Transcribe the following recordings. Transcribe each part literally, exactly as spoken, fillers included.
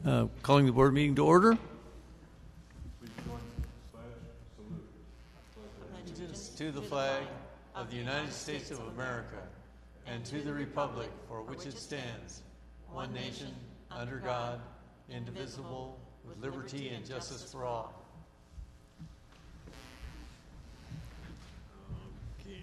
Uh, calling the board meeting to order. Allegiance to the flag of the United States of America and to the republic for which it stands, one nation, under God, indivisible, with liberty and justice for all. Okay.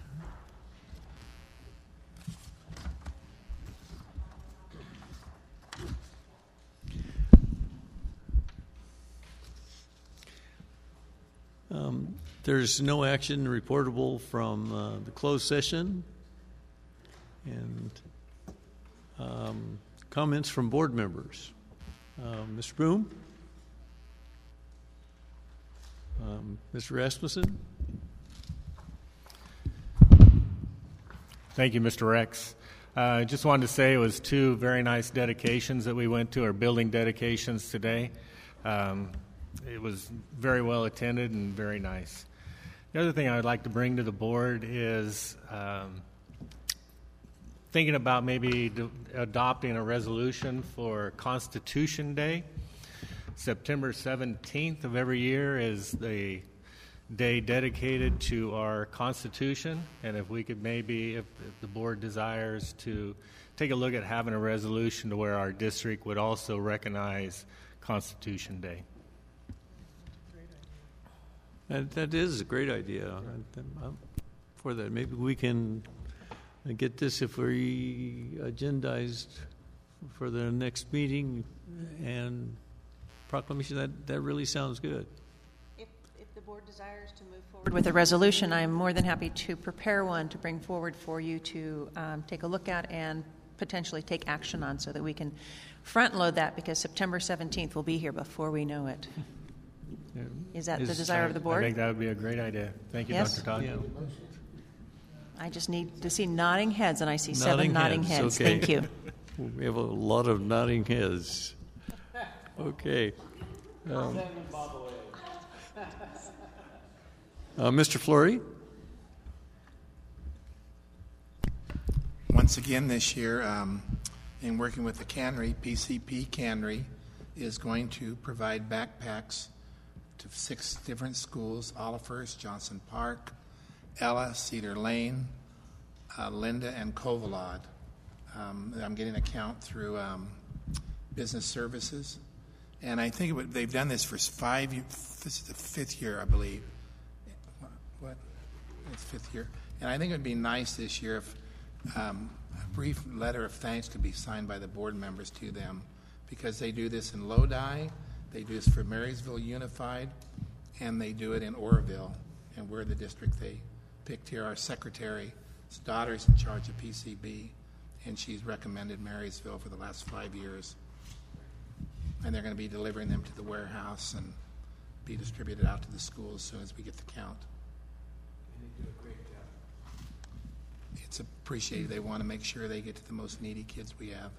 Um, there's no action reportable from uh, the closed session, and um, comments from board members. Uh, Mister Broom? Um, Mister Rasmussen? Thank you, Mister Rex. I uh, just wanted to say it was two very nice dedications that we went to, or building dedications today. Um, it was very well attended and very nice. The other thing I would like to bring to the board is um, thinking about maybe do, adopting a resolution for Constitution Day. September seventeenth of every year is the day dedicated to our Constitution, and if we could maybe, if, if the board desires to take a look at having a resolution to where our district would also recognize Constitution Day. That, that is a great idea. I'm for that. Maybe we can get this if we agendized for the next meeting and proclamation. That, that really sounds good. If, if the board desires to move forward with a resolution, I'm more than happy to prepare one to bring forward for you to um, take a look at and potentially take action on, so that we can front load that, because September seventeenth will be here before we know it. Is that Is, the desire I, of the board? I think that would be a great idea. Thank you, Yes? Doctor Todd. Yeah. I just need to see nodding heads, and I see Nodding seven nodding heads, heads. okay. Thank you. We have a lot of nodding heads. Okay. Um, uh, Mister Flory? Once again this year, um, in working with the cannery, P C P Cannery is going to provide backpacks to six different schools: Olifers, Johnson Park, Ella, Cedar Lane, uh, Linda, and Covalod. Um, I'm getting a count through um, Business Services. And I think it would, they've done this for five years. This is the fifth year, I believe. What? what? It's fifth year. And I think it would be nice this year if um, a brief letter of thanks could be signed by the board members to them, because they do this in Lodi, they do this for Marysville Unified, and they do it in Oroville. And we're the district they picked here. Our secretary's daughter's in charge of P C B, and she's recommended Marysville for the last five years. And they're going to be delivering them to the warehouse and be distributed out to the schools as soon as we get the count. And they do a great job. It's appreciated. They want to make sure they get to the most needy kids we have.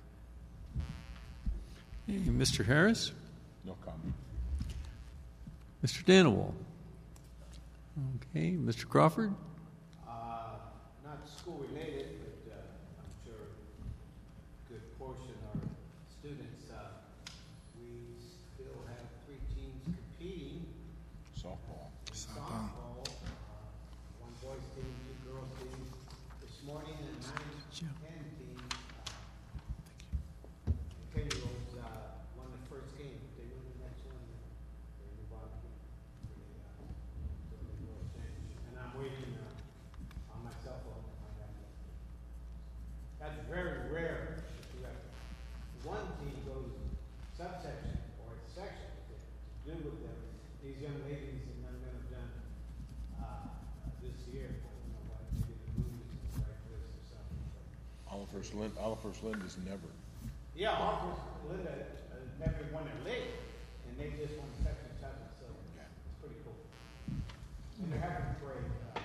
Hey, Mister Harris? No comment. Mister Danawal? Okay. Mister Crawford? Uh, not school related, but uh, I'm sure a good portion are students. Uh, we still have three teams competing. Softball. Softball. Softball. Uh, one boys team, two girls team. This morning, a nine ten team. Uh, ten year olds uh, won the first game. If they win the next one, they move on to the, uh, to the world championship. And I'm waiting uh, on my cell phone to find out. That's very rare. If you have one team goes subsection or section to do with them. These young ladies and young men have done uh, this year. I don't know why, maybe the moon is in the right place or something. Oliver's Lind, Oliver's Lind is never. Yeah, Oliver Linda uh, never won a league, and they just won section seven, so it's pretty cool. And they're having a parade. Uh,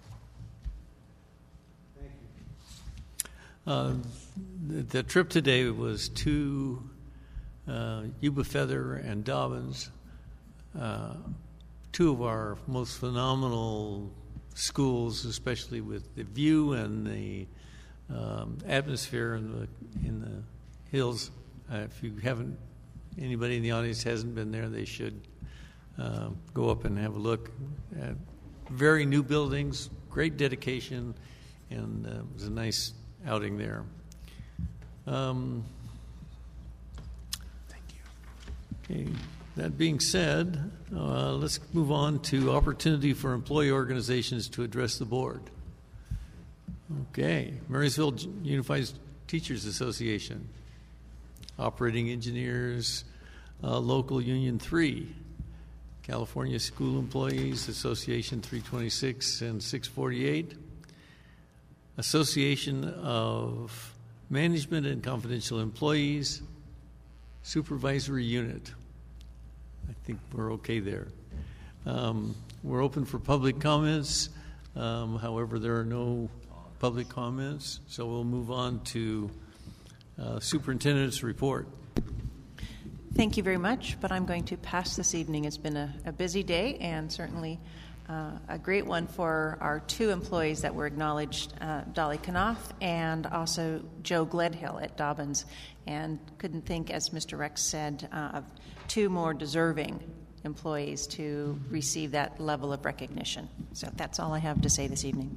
thank you. Uh, the, the trip today was to uh, Yuba Feather and Dobbins, uh, two of our most phenomenal schools, especially with the view and the um, atmosphere in the in the hills. Uh, if you haven't anybody in the audience hasn't been there, they should uh, go up and have a look at very new buildings, great dedication, and uh, it was a nice outing there. Um, Thank you. okay, that being said, uh, let's move on to opportunity for employee organizations to address the board. Okay, Marysville Unified Teachers Association, Operating Engineers, uh, Local Union three, California School Employees Association three twenty-six and six forty-eight, Association of Management and Confidential Employees, Supervisory Unit. I think we're okay there. Um, we're open for public comments. Um, however, there are no public comments, so we'll move on to uh, Superintendent's report. Thank you very much, but I'm going to pass this evening. It's been a, a busy day and certainly uh, a great one for our two employees that were acknowledged, uh, Dolly Knopf and also Joe Gledhill at Dobbins. And couldn't think, as Mister Rex said, uh, of two more deserving employees to receive that level of recognition. So that's all I have to say this evening.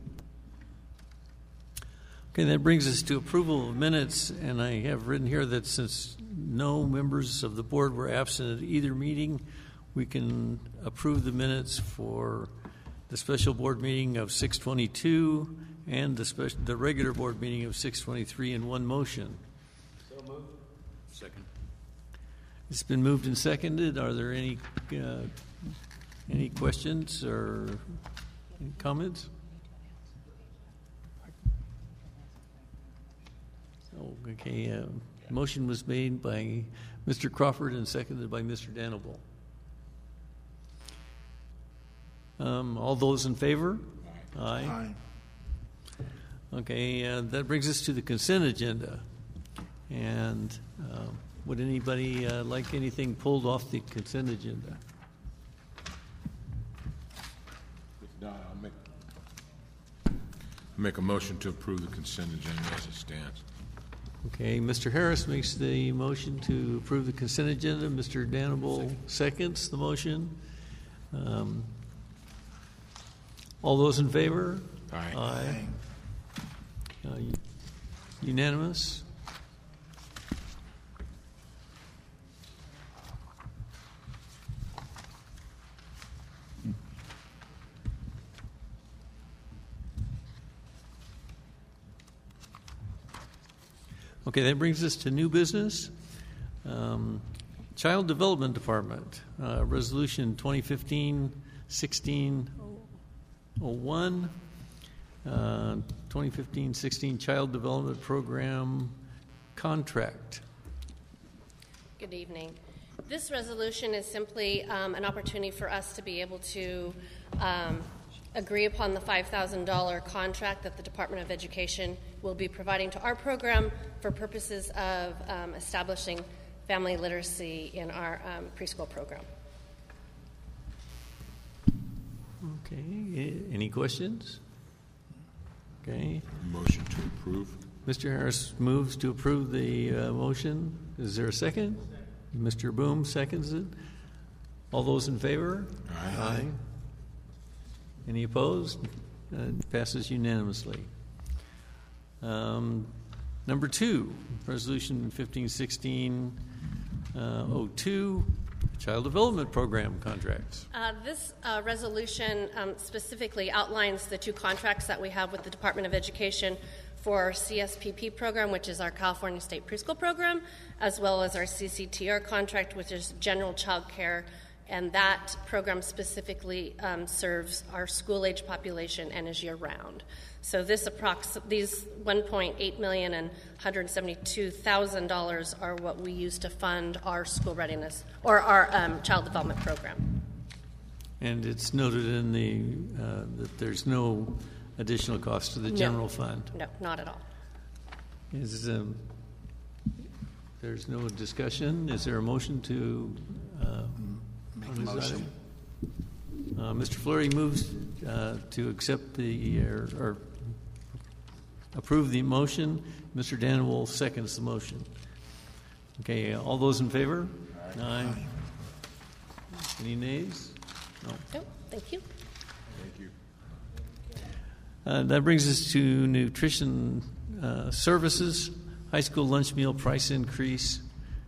Okay, that brings us to approval of minutes, and I have written here that since no members of the board were absent at either meeting, we can approve the minutes for the special board meeting of six twenty-two and the special, the regular board meeting of six twenty-three in one motion. So moved. Second. It's been moved and seconded. Are there any uh, any questions or any comments? Oh, okay. Uh, motion was made by Mister Crawford and seconded by Mister Danable. Um, all those in favor? Aye. Aye. Okay, uh, that brings us to the consent agenda. And uh, would anybody uh, like anything pulled off the consent agenda? If not, I'll make, make a motion to approve the consent agenda as it stands. Okay, Mister Harris makes the motion to approve the consent agenda. Mister Danable Second. seconds the motion. Um, all those in favor? Aye. Aye. Uh, unanimous? Okay, that brings us to new business. Um, Child Development Department, uh, Resolution twenty fifteen dash sixteen oh one, uh, twenty fifteen sixteen Child Development Program Contract. Good evening. This resolution is simply um, an opportunity for us to be able to um, agree upon the five thousand dollars contract that the Department of Education will be providing to our program for purposes of um, establishing family literacy in our um, preschool program. Okay, a- any questions? Okay, Motion to approve. Mister Harris moves to approve the uh, motion. Is there a second? Mister Boom seconds it. All those in favor? Aye. Aye. Any opposed? Uh, passes unanimously. Um, number two, Resolution fifteen sixteen oh two, Child Development Program contracts. Uh, this uh, resolution um, specifically outlines the two contracts that we have with the Department of Education for our C S P P program, which is our California State Preschool Program, as well as our C C T R contract, which is General Child Care, and that program specifically um, serves our school-age population and is year-round. So this approx- these one point eight million dollars and one hundred seventy-two thousand dollars are what we use to fund our school readiness or our um, child development program. And it's noted in the uh, that there's no additional cost to the general No. fund. No, not at all. Is um, there's no discussion? Is there a motion to uh, Make on a this motion. item? Uh, Mister Fleury moves uh, to accept the or, or approve the motion. Mister Danable seconds the motion. Okay, all those in favor? Aye. Any nays? No. No, thank you. Thank you. Uh, That brings us to nutrition uh, services, high school lunch meal price increase.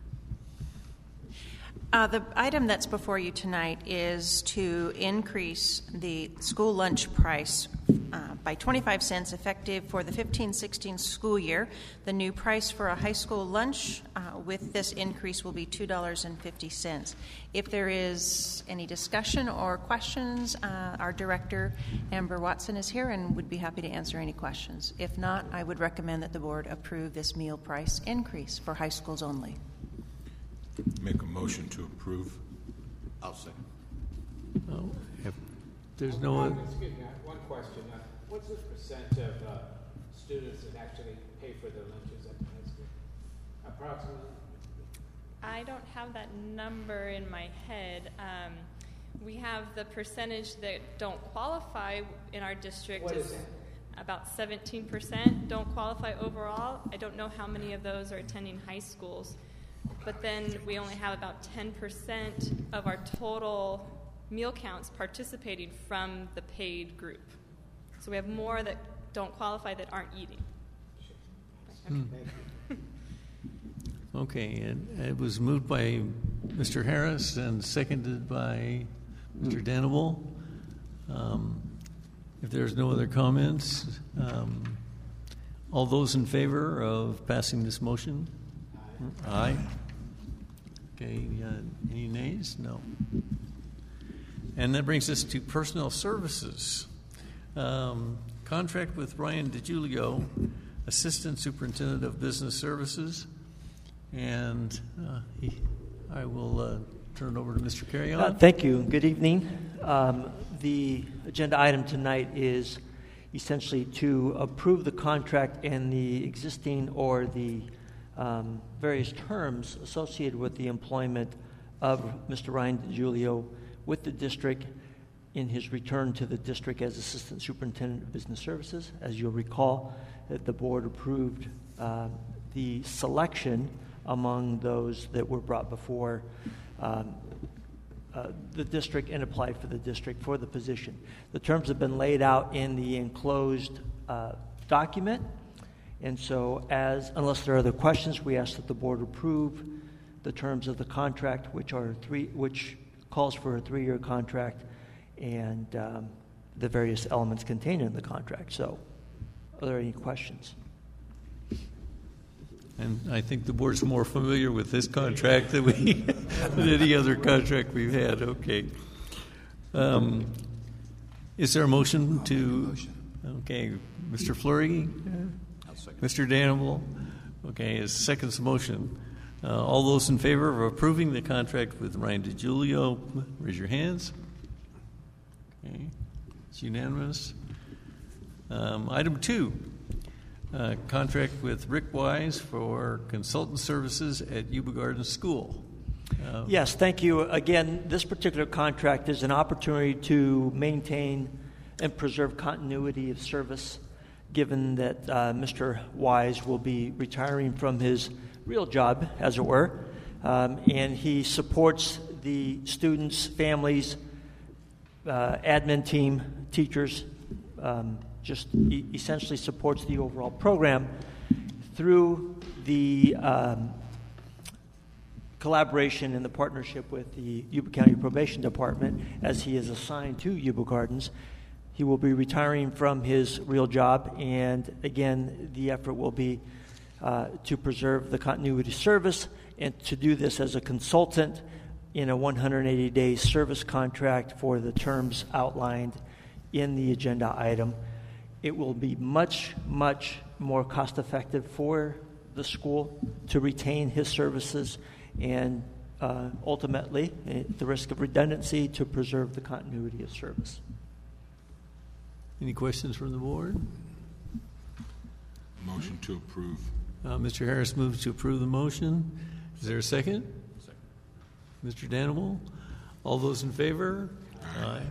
Uh, The item that's before you tonight is to increase the school lunch price uh, by twenty-five cents effective for the fifteen sixteen school year. The new price for a high school lunch uh, with this increase will be two dollars and fifty cents. If there is any discussion or questions, uh, our director, Amber Watson, is here and would be happy to answer any questions. If not, I would recommend that the board approve this meal price increase for high schools only. Make a motion to approve. I'll second. Oh, if there's no, Um, Excuse me, I have one question. Uh, What's the percent of uh, students that actually pay for their lunches at the high school? Approximately? I don't have that number in my head. Um, we have the percentage that don't qualify in our district What is, is that? about seventeen percent don't qualify overall. I don't know how many of those are attending high schools. But then we only have about ten percent of our total meal counts participating from the paid group. So we have more that don't qualify that aren't eating. okay, and it was moved by Mister Harris and seconded by Mister Danable. Um, if there's no other comments, um, all those in favor of passing this motion? Aye. Okay, uh, any nays? No. And that brings us to personnel services. Um, contract with Ryan DiGiulio, Assistant Superintendent of Business Services. And uh, he, I will uh, turn it over to Mister Carrion. Uh, thank you. Good evening. Um, the agenda item tonight is essentially to approve the contract and the existing or the um, various terms associated with the employment of Mister Ryan DiGiulio with the district in his return to the district as Assistant Superintendent of Business Services. As you'll recall, that the board approved uh, the selection among those that were brought before um, uh, the district and applied for the district for the position. The terms have been laid out in the enclosed uh, document, and so as, unless there are other questions, we ask that the board approve the terms of the contract, which are three, which calls for a three-year contract, and um, the various elements contained in the contract. So, are there any questions? And I think the board's more familiar with this contract than we than any other contract we've had. Okay. Um, is there a motion to? Okay, Mister Fleury, Mister Danable. Okay, is seconds the motion. Uh, all those in favor of approving the contract with Ryan DiGiulio, raise your hands. Okay, it's unanimous. Um, item two. Uh, contract with Rick Wise for consultant services at Yuba Garden School. Uh, Yes, thank you. Again, this particular contract is an opportunity to maintain and preserve continuity of service, given that uh, Mister Wise will be retiring from his real job, as it were, um, and he supports the students, families, uh, admin team, teachers, um, just e- essentially supports the overall program through the um, collaboration and the partnership with the Yuba County Probation Department as he is assigned to Yuba Gardens. He will be retiring from his real job, and again, the effort will be uh, to preserve the continuity service and to do this as a consultant in a one hundred eighty day service contract for the terms outlined in the agenda item. It will be much, much more cost-effective for the school to retain his services and uh, ultimately, at the risk of redundancy, to preserve the continuity of service. Any questions from the board? Motion to approve. Uh, Mister Harris moves to approve the motion. Is there a second? Second. Mister Danable? All those in favor? Aye. Aye.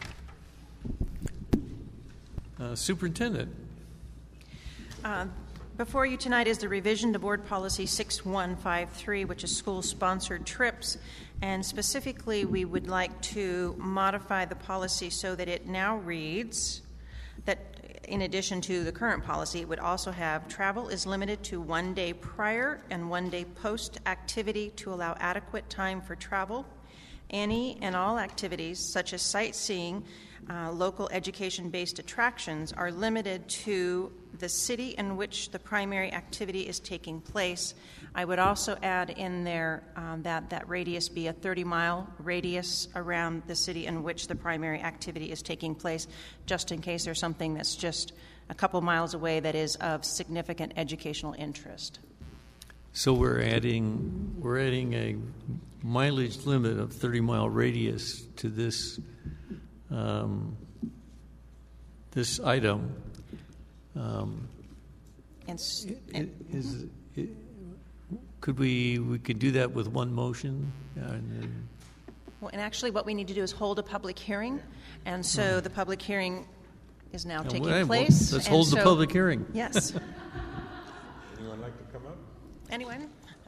Uh, Superintendent. Uh, Before you tonight is the revision to Board Policy six one five three, which is school-sponsored trips. And specifically, we would like to modify the policy so that it now reads that in addition to the current policy, it would also have travel is limited to one day prior and one day post activity to allow adequate time for travel. Any and all activities such as sightseeing, uh, local education-based attractions are limited to the city in which the primary activity is taking place. I would also add in there um, that that radius be a thirty-mile radius around the city in which the primary activity is taking place, just in case there's something that's just a couple miles away that is of significant educational interest. So we're adding we're adding a mileage limit of thirty-mile radius to this um, this item. Um, and, and is, it, could we we could do that with one motion? Uh, and then, well, and actually, what we need to do is hold a public hearing, and so mm-hmm. the public hearing is now taking well, place. Let's and hold so, the public hearing. Yes. Anyone like to come up? Anyone?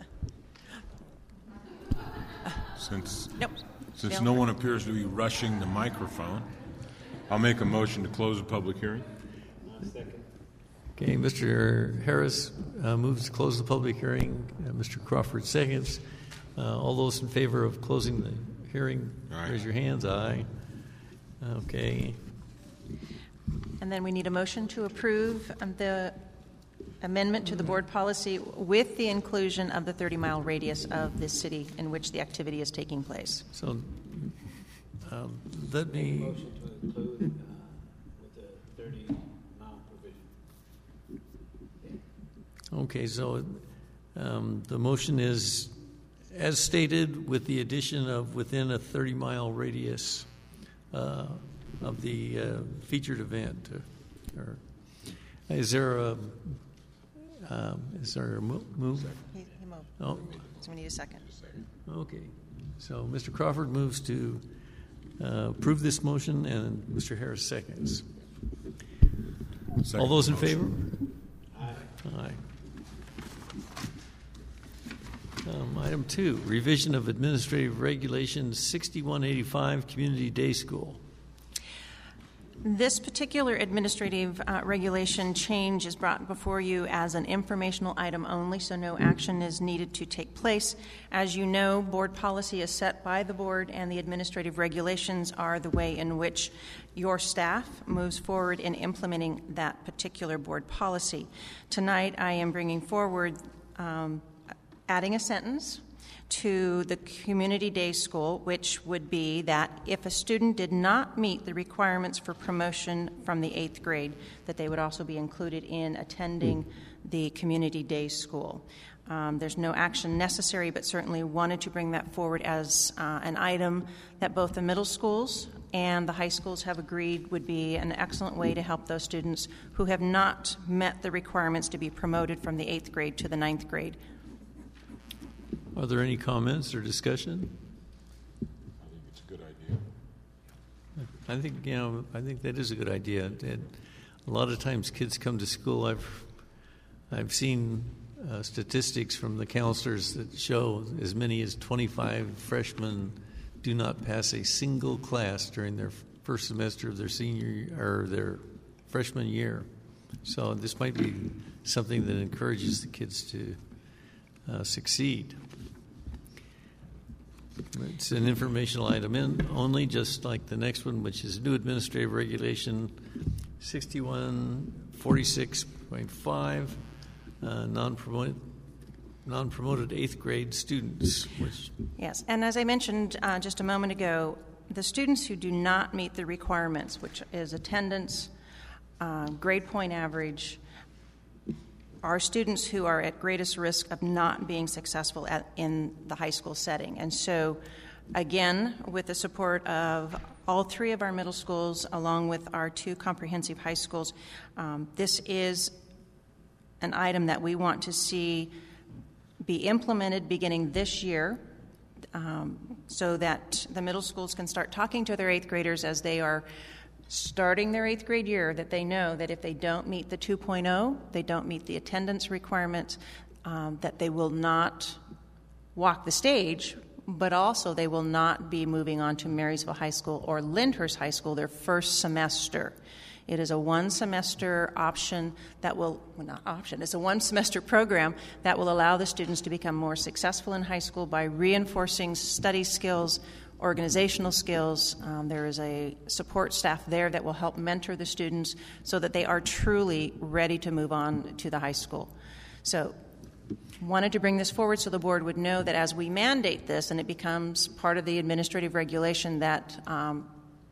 Since nope. since Bill? no one appears to be rushing the microphone, I'll make a motion to close the public hearing. Second. Okay, Mister Harris uh, moves to close the public hearing. Uh, Mister Crawford seconds. Uh, all those in favor of closing the hearing, Aye. Raise your hands. Aye. Okay. And then we need a motion to approve the amendment to the board policy with the inclusion of the thirty-mile radius of the city in which the activity is taking place. So um, let me... Motion to include uh, with the thirty-mile provision. Okay, so um, the motion is as stated with the addition of within a thirty-mile radius uh, of the uh, featured event. Uh, or is there a um, is there a mo- move? He, he moved. Oh, So we need a second. okay. So Mister Crawford moves to uh, approve this motion, and Mister Harris seconds. Second All those in motion. favor? Aye. Aye. Um, item two, revision of Administrative Regulation sixty-one eighty-five, Community Day School. This particular administrative uh, regulation change is brought before you as an informational item only, so no action is needed to take place. As you know, board policy is set by the board, and the administrative regulations are the way in which your staff moves forward in implementing that particular board policy. Tonight, I am bringing forward um, adding a sentence to the Community Day School, which would be that if a student did not meet the requirements for promotion from the eighth grade, that they would also be included in attending the Community Day School. Um, there's no action necessary, but certainly wanted to bring that forward as uh, an item that both the middle schools and the high schools have agreed would be an excellent way to help those students who have not met the requirements to be promoted from the eighth grade to the ninth grade. Are there any comments or discussion? I think it's a good idea. I think, you know, I think that is a good idea. And a lot of times kids come to school. I've I've seen uh, statistics from the counselors that show as many as twenty-five freshmen do not pass a single class during their first semester of their senior or their freshman year. So this might be something that encourages the kids to uh, succeed. It's an informational item in only, just like the next one, which is new administrative regulation sixty-one forty-six point five, uh, non-promoted, non-promoted eighth grade students. Which yes, and as I mentioned uh, just a moment ago, the students who do not meet the requirements, which is attendance, uh, grade point average, are students who are at greatest risk of not being successful at, in the high school setting. And so, again, with the support of all three of our middle schools, along with our two comprehensive high schools, um, this is an item that we want to see be implemented beginning this year, um, so that the middle schools can start talking to their eighth graders as they are starting their eighth grade year, that they know that if they don't meet the two point oh, they don't meet the attendance requirements, um, that they will not walk the stage, but also they will not be moving on to Marysville High School or Lyndhurst High School their first semester. It is a one-semester option that will, well, not option, it's a one-semester program that will allow the students to become more successful in high school by reinforcing study skills, organizational skills. Um, there is a support staff there that will help mentor the students so that they are truly ready to move on to the high school. So, wanted to bring this forward so the board would know that as we mandate this and it becomes part of the administrative regulation, that um,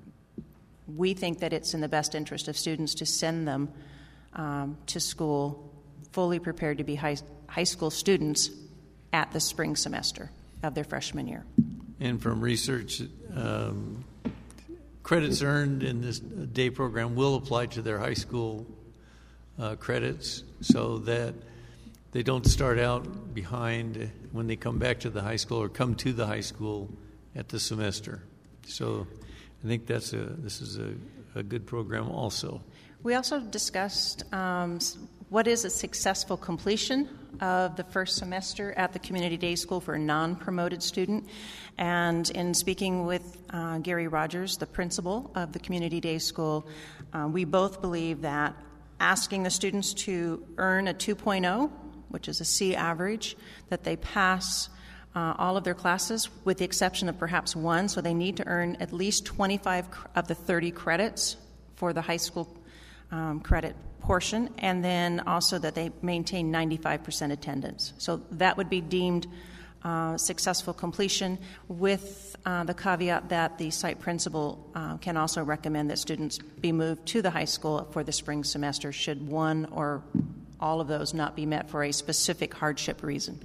we think that it's in the best interest of students to send them um, to school fully prepared to be high, high school students at the spring semester of their freshman year. And from research, um, credits earned in this day program will apply to their high school uh, credits, so that they don't start out behind when they come back to the high school or come to the high school at the semester. So I think that's a this is a, a good program also. We also discussed um, what is a successful completion of the first semester at the Community Day School for a non-promoted student. And in speaking with uh, Gary Rogers, the principal of the Community Day School, uh, we both believe that asking the students to earn a two point oh, which is a C average, that they pass uh, all of their classes with the exception of perhaps one, so they need to earn at least twenty-five of the thirty credits for the high school um, credit portion, and then also that they maintain ninety-five percent attendance. So that would be deemed uh, successful completion, with uh, the caveat that the site principal uh, can also recommend that students be moved to the high school for the spring semester should one or all of those not be met for a specific hardship reason.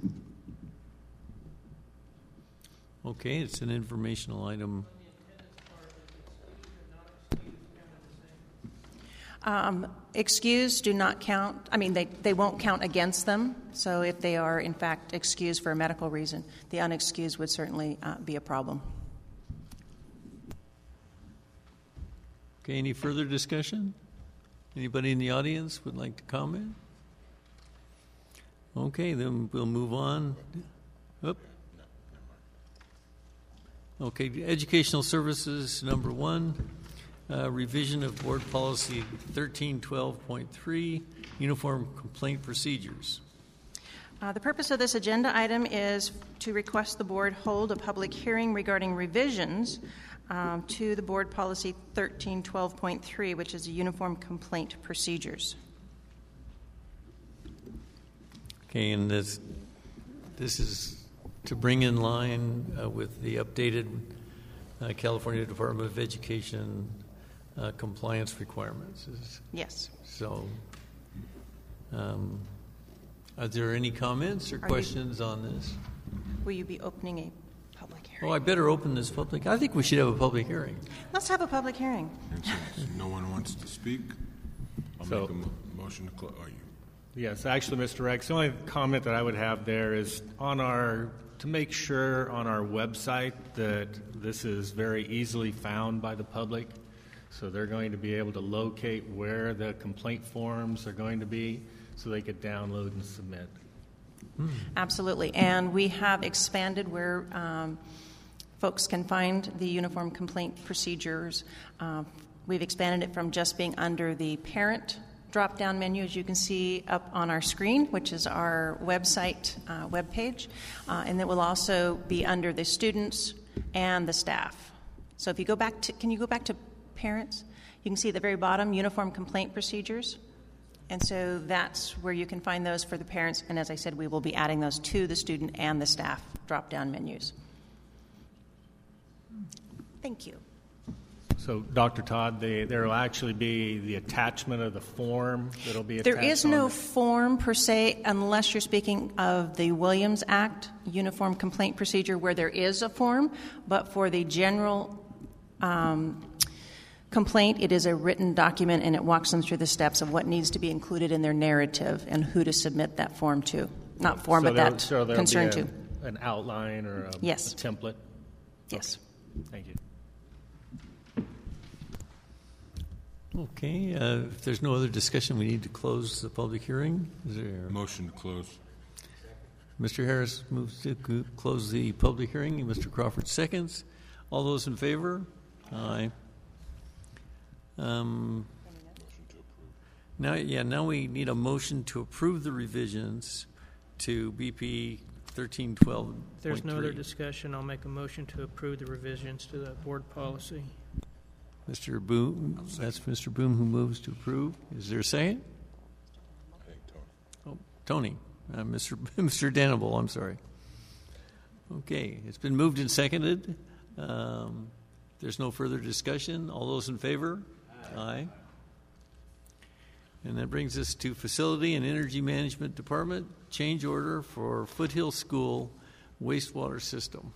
Okay, it's an informational item. Um, excused do not count. I mean, they, they won't count against them. So if they are, in fact, excused for a medical reason, the unexcused would certainly uh, be a problem. Okay, any further discussion? Anybody in the audience would like to comment? Okay, then we'll move on. Oop. Okay, educational services, number one. Uh, revision of board policy thirteen twelve point three, uniform complaint procedures. Uh, the purpose of this agenda item is to request the board hold a public hearing regarding revisions um, to the board policy thirteen twelve point three, which is the uniform complaint procedures. Okay, and this this is to bring in line uh, with the updated uh, California Department of Education Uh, compliance requirements. Yes. So, um, are there any comments or Are questions you, on this? Will you be opening a public hearing? Oh, I better open this public. I think we should have a public hearing. Let's have a public hearing. And since no one wants to speak, I'll So- make a mo- motion to close. Are you? Yes, actually, Mister Rex, the only comment that I would have there is on our, to make sure on our website that this is very easily found by the public. So they're going to be able to locate where the complaint forms are going to be so they could download and submit. Absolutely. And we have expanded where um, folks can find the uniform complaint procedures. Uh, we've expanded it from just being under the parent drop-down menu, as you can see up on our screen, which is our website uh, webpage. Uh, and it will also be under the students and the staff. So if you go back to, can you go back to parents? You can see at the very bottom, uniform complaint procedures. And so that's where you can find those for the parents. And as I said, we will be adding those to the student and the staff drop-down menus. Thank you. So, Doctor Todd, they, there will actually be the attachment of the form that will be attached. There is on no the- form per se, unless you're speaking of the Williams Act uniform complaint procedure, where there is a form. But for the general um, complaint, it is a written document, and it walks them through the steps of what needs to be included in their narrative and who to submit that form to. Not form, so but there- that so there'll concern be a, to. an outline or a, Yes. a template. Yes. Thank you. Okay, uh, if there's no other discussion, we need to close the public hearing. Is there? Motion to close. Mister Harris moves to co- close the public hearing, and Mister Crawford seconds. All those in favor? Aye. Um, now, yeah, now we need a motion to approve the revisions to B P thirteen twelve point three. If there's no other discussion, I'll make a motion to approve the revisions to the board policy. Mister Boone, that's Mister Boone who moves to approve. Is there a second? Hey, Tony. Oh, Tony, uh, Mister Mister Danable, I'm sorry. Okay, it's been moved and seconded. Um, there's no further discussion. All those in favor? Aye. Aye. And that brings us to Facility and Energy Management Department, change order for Foothill School wastewater system.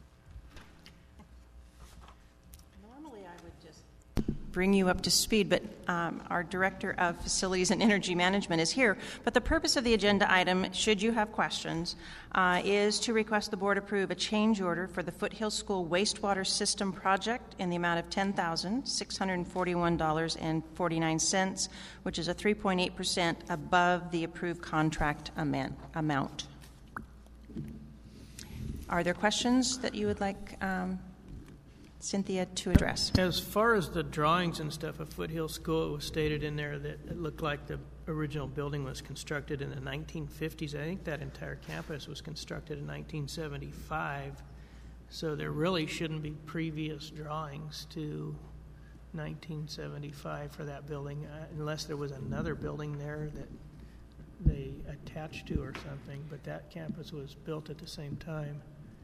Normally, I would just bring you up to speed, but um, our Director of Facilities and Energy Management is here. But the purpose of the agenda item, should you have questions, uh, is to request the Board approve a change order for the Foothill School wastewater system project in the amount of ten thousand six hundred forty-one dollars and forty-nine cents, which is a three point eight percent above the approved contract amount. Are there questions that you would like um, Cynthia to address? As far as the drawings and stuff of Foothill School, it was stated in there that it looked like the original building was constructed in the nineteen fifties. I think that entire campus was constructed in nineteen seventy-five. So there really shouldn't be previous drawings to nineteen seventy-five for that building, uh, unless there was another building there that they attached to or something. But that campus was built at the same time.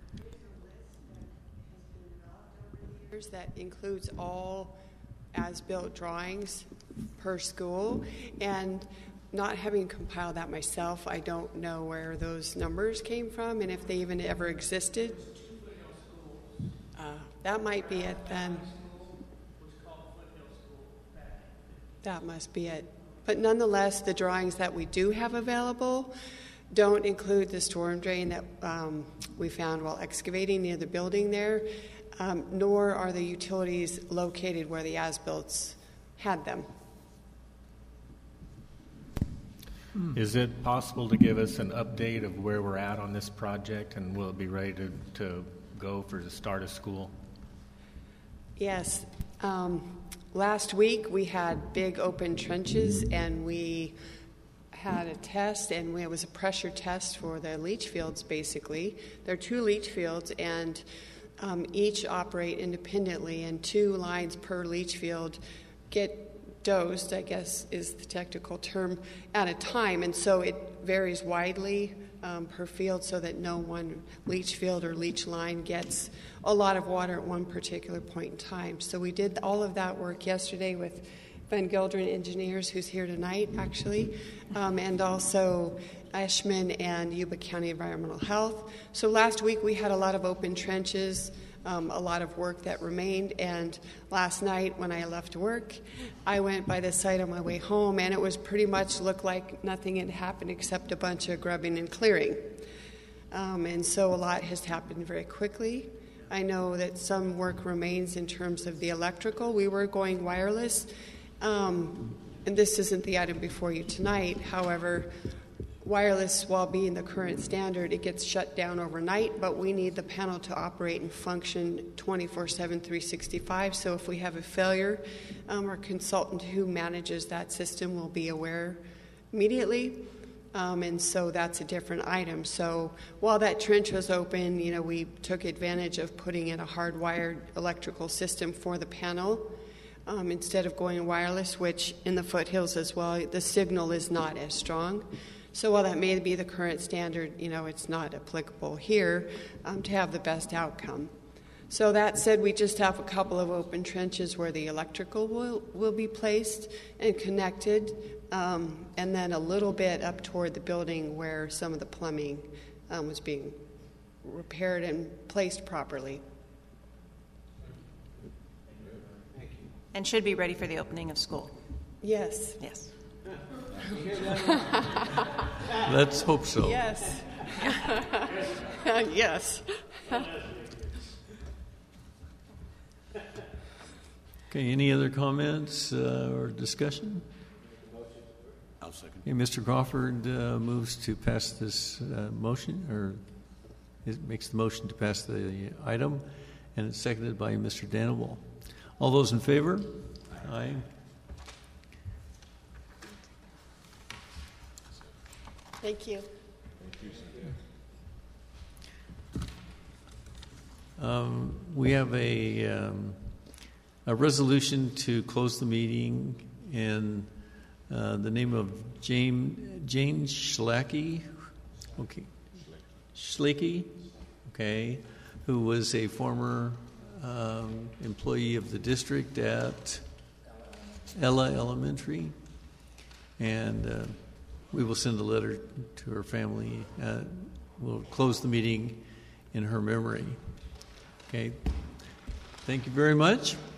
That includes all as-built drawings per school, and not having compiled that myself, I don't know where those numbers came from and if they even ever existed. Uh, that might be it then. That must be it. But nonetheless, the drawings that we do have available don't include the storm drain that um, we found while excavating near the building there. Um, nor are the utilities located where the as-builts had them. Is it possible to give us an update of where we're at on this project, and will it be ready to, to go for the start of school? Yes. Um, last week we had big open trenches, and we had a test, and it was a pressure test for the leach fields, basically. There are two leach fields, and Um, each operate independently, and two lines per leach field get dosed, I guess is the technical term, at a time. And so it varies widely um, per field, so that no one leach field or leach line gets a lot of water at one particular point in time. So we did all of that work yesterday with Van Gelderen Engineers, who's here tonight, actually, um, and also Ashman and Yuba County Environmental Health. So last week we had a lot of open trenches, um, a lot of work that remained, and last night when I left work, I went by the site on my way home, and it was pretty much looked like nothing had happened except a bunch of grubbing and clearing. Um, and so a lot has happened very quickly. I know that some work remains in terms of the electrical. We were going wireless, um, and this isn't the item before you tonight. However, wireless, while being the current standard, it gets shut down overnight, but we need the panel to operate and function twenty-four seven, three sixty-five. So if we have a failure, um, our consultant who manages that system will be aware immediately. Um, and so that's a different item. So while that trench was open, you know, we took advantage of putting in a hardwired electrical system for the panel um, instead of going wireless, which in the foothills as well, the signal is not as strong. So while that may be the current standard, you know, it's not applicable here um, to have the best outcome. So that said, we just have a couple of open trenches where the electrical will, will be placed and connected, um, and then a little bit up toward the building where some of the plumbing um, was being repaired and placed properly. And should be ready for the opening of school. Yes. Yes. Let's hope so. Yes. Yes. Okay, any other comments uh, or discussion? I'll second. Okay, Mister Crawford uh, moves to pass this uh, motion, or it makes the motion to pass the item, and it's seconded by Mister Danable. All those in favor? Aye. Aye. Thank you. Um, we have a, um, a resolution to close the meeting in uh, the name of Jane, Jane Schlacky, okay, Schlicky, okay, who was a former um, employee of the district at Ella Elementary, and uh, we will send a letter to her family. Uh, we'll close the meeting in her memory. Okay. Thank you very much.